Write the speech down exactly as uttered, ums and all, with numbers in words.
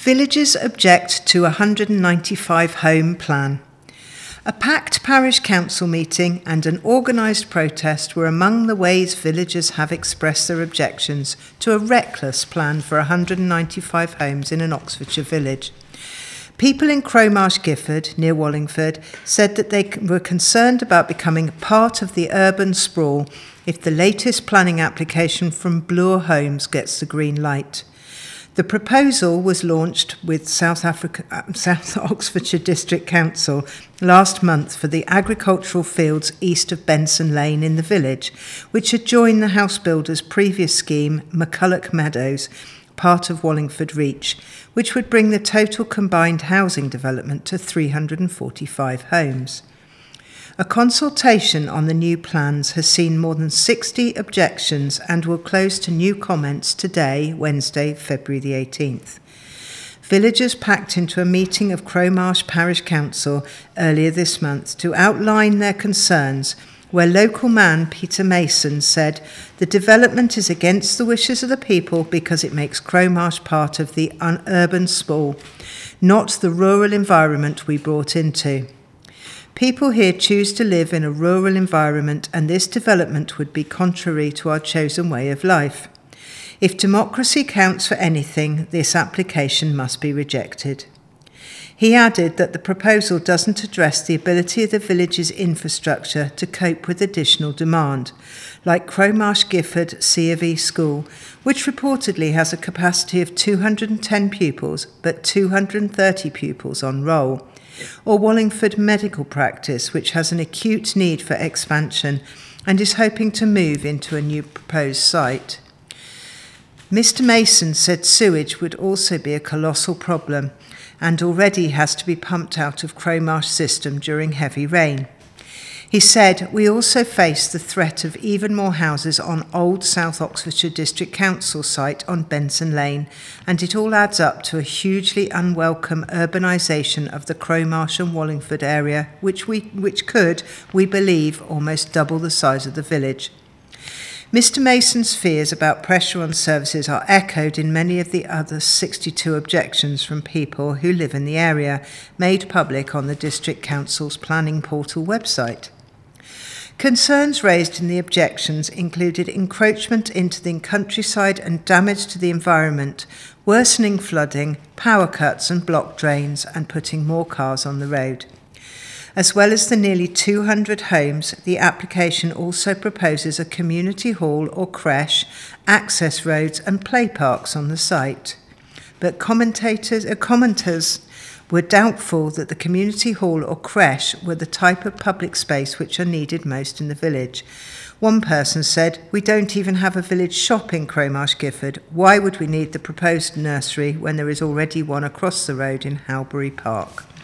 Villagers object to one hundred ninety-five home plan. A packed parish council meeting and an organised protest were among the ways villagers have expressed their objections to a reckless plan for one hundred ninety-five homes in an Oxfordshire village. People in Crowmarsh Gifford, near Wallingford, said that they were concerned about becoming part of the urban sprawl if the latest planning application from Bloor Homes gets the green light. The proposal was launched with South Africa, uh, South Oxfordshire District Council last month for the agricultural fields east of Benson Lane in the village, which had joined the house builder's previous scheme, McCulloch Meadows, part of Wallingford Reach, which would bring the total combined housing development to three hundred forty-five homes. A consultation on the new plans has seen more than sixty objections and will close to new comments today, Wednesday, February the eighteenth. Villagers packed into a meeting of Crowmarsh Parish Council earlier this month to outline their concerns, where local man Peter Mason said the development is against the wishes of the people because it makes Crowmarsh part of the un- urban sprawl, not the rural environment we brought into. People here choose to live in a rural environment, and this development would be contrary to our chosen way of life. If democracy counts for anything, this application must be rejected. He added that the proposal doesn't address the ability of the village's infrastructure to cope with additional demand, like Crowmarsh Gifford C of E School, which reportedly has a capacity of two hundred ten pupils but two hundred thirty pupils on roll, or Wallingford Medical Practice, which has an acute need for expansion and is hoping to move into a new proposed site. Mister Mason said sewage would also be a colossal problem and already has to be pumped out of Crowmarsh system during heavy rain. He said, "We also face the threat of even more houses on old South Oxfordshire District Council site on Benson Lane, and it all adds up to a hugely unwelcome urbanisation of the Crowmarsh and Wallingford area, which we which could, we believe, almost double the size of the village." Mister Mason's fears about pressure on services are echoed in many of the other sixty-two objections from people who live in the area, made public on the District Council's planning portal website. Concerns raised in the objections included encroachment into the countryside and damage to the environment, worsening flooding, power cuts and blocked drains, and putting more cars on the road. As well as the nearly two hundred homes, the application also proposes a community hall or creche, access roads and play parks on the site. But commentators, uh, commenters were doubtful that the community hall or creche were the type of public space which are needed most in the village. One person said, "We don't even have a village shop in Crowmarsh Gifford. Why would we need the proposed nursery when there is already one across the road in Halbury Park?"